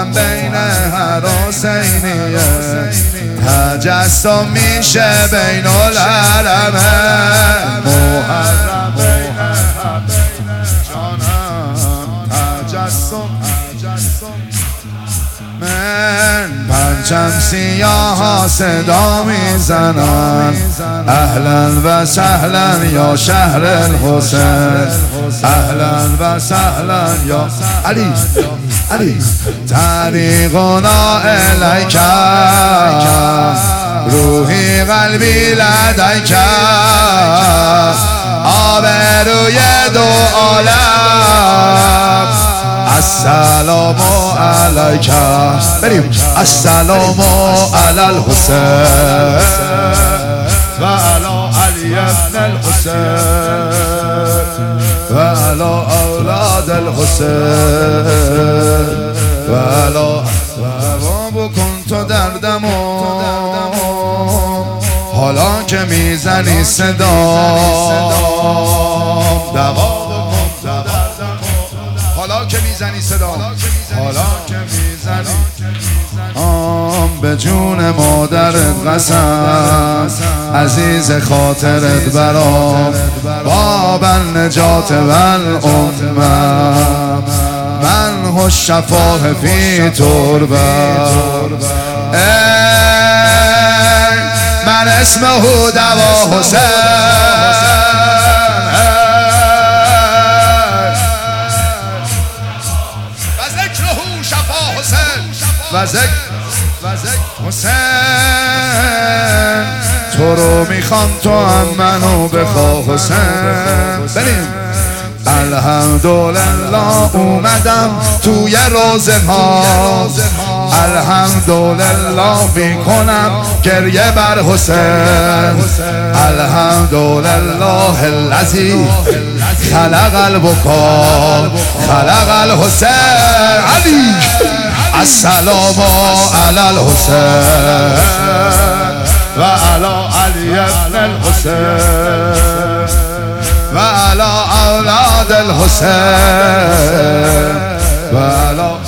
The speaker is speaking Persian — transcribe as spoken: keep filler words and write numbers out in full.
محرم بین هر حسینیه تجسم میشه بین الحرمین محرم بین جانم تجسم من پرچم سیاه ها صدا میزنن اهلا و سهلا یا شهر الحسین اهلا و سهلا یا علی علی طریقنا الیک روحی قلبی لدیک آبروی دو عالم السلام علیک بریم السلام علی الحسین و علی علی ابن الحسین و علی اولاد الحسین و علی دوا بکن تو دردمو حالا که میزنی صدا دوا حالا که میزنی صدا حالا که میزنی آم به جون مادرت قسم عزیز خاطرت برام باب النجات و الامم من هو الشفاء فی تربه من اسمه دوا حسین و ذکر و ذکر حسین تو رو میخوام تو هم منو بخوا حسین بریم الحمدلله اومدم توی روزه ها الحمدلله میکنم گریه بر حسین الحمدلله الذی خلق البکا خلق الحسین علی السلام علی الحسین و علی علی ابن الحسین و علی اولاد الحسین و علی